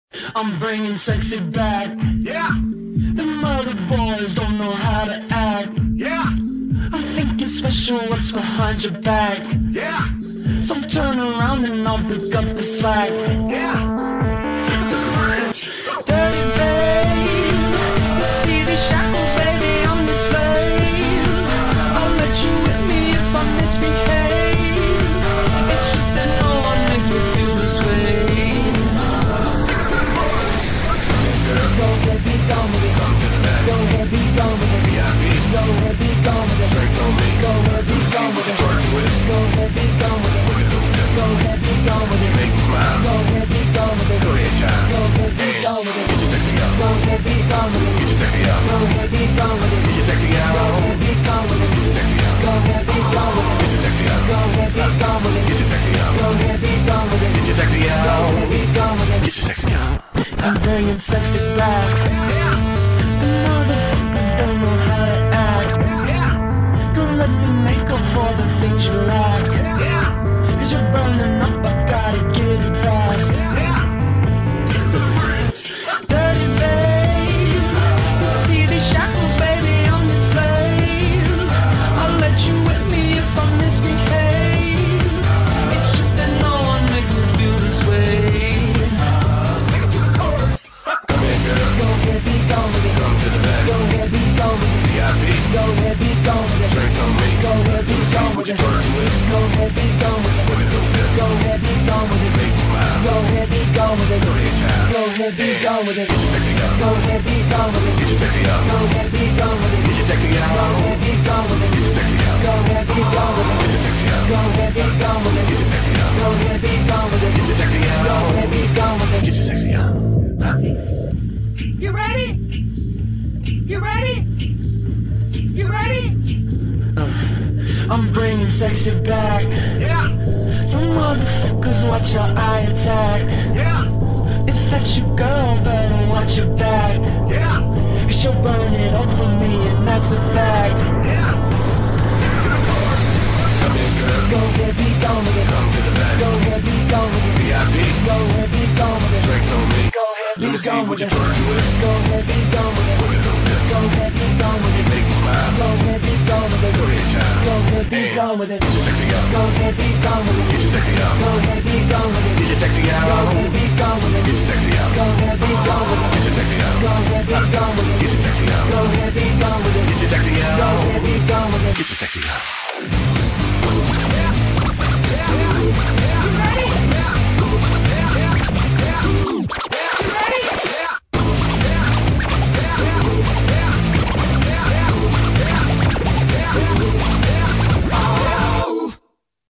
I'm bringing sexy back. Yeah, The mother boys don't know how to act. yeah, I think it's special what's behind your back. yeah, So turn around and I'll pick up the slack. yeah. Take up this bridge. Dirty babe, you see these shackles, baby, I'm your slave. I'll let you with me if I misbehave. It's just that no one makes me feel this way. Go ahead, be gone with it. Come to the back. Go ahead, be gone with it. VIP. Go ahead, be gone with it. Drinks on me. Go ahead, be See gone what with you it. twerk with. Go ahead, be gone with it. Look at those hips. Go ahead, be gone with it. Make me smile. Go ahead, be gone with it. Go ahead, child. Go ahead, be gone with it. Get your sexy up. Go ahead, be gone with it. Get your sexy up. Go ahead, be gone with it. Get your sexy Go out. ahead, be gone with it. Get your sexy up. Go ahead, be gone with it. Get your sexy up. Go ahead, be gone with it. Get your sexy up. Go ahead, be gone with it. Get your sexy Go out. ahead, be gone with it. Get your sexy up. I'm bringing sexy back. The motherfuckers don't know how to act. Go let me make up for the things you lack. Cause you're burning up, I gotta get it fast. Take up this bridge. Dirty babe, you see these shackles, baby, I'm your slave. I'll let you with me if I misbehave. It's just that no one makes me feel this way. Take up to the chorus. Come in, girl. Go ahead, be gone with it. Come to the back. Go ahead, be gone with it. VIP. Go ahead, be gone with it. Drinks on me. Go ahead, be See gone what with you it. twerk with. Go ahead, be gone with it. Look at those hips. Go ahead, be gone with it. Make me smile. Go ahead, be gone with it. Go ahead, child. Go ahead, be gone with it. Get your sexy up. Go ahead, be gone with it. Get your sexy up. Go ahead, be gone with it. Get your sexy Go out. ahead, be gone with it. Get your sexy up. Go ahead, be gone with it. Get your sexy up. Go ahead, be gone with it. Get your sexy up. Go ahead, be gone with it. Get your sexy Go out. ahead, be gone with it. Get your sexy up. You ready? You ready? You ready? I'm bringing sexy back. Yeah, You motherfuckers watch your eye attack. yeah, If that's your girl, better watch your back. yeah, Cause she'll burn it up for me, and that's a fact. yeah. Take it to the chorus. Come in, girl. Go ahead, be gone with it. Come to the back. Go ahead, be gone with it. VIP. Go ahead, be gone with it. Drinks on me. Go ahead, Let me be see gone what with you it. twerk with. Go ahead, be gone with it. Look at those hips. Go ahead, be gone with it. Make me smile. Go ahead, be gone with it. Go ahead, child. Go ahead, be gone with it. Get your sexy up. Go ahead, be gone with it. Get your sexy up. Go ahead, be gone with it. Get your sexy Go out. ahead, be gone with it. Get your sexy up. Go ahead, be gone with it. Get your sexy up. Go ahead, be gone with it. Get your sexy up. Go ahead, be gone with it. Get your sexy Go out. ahead, be gone with it. Get your sexy up.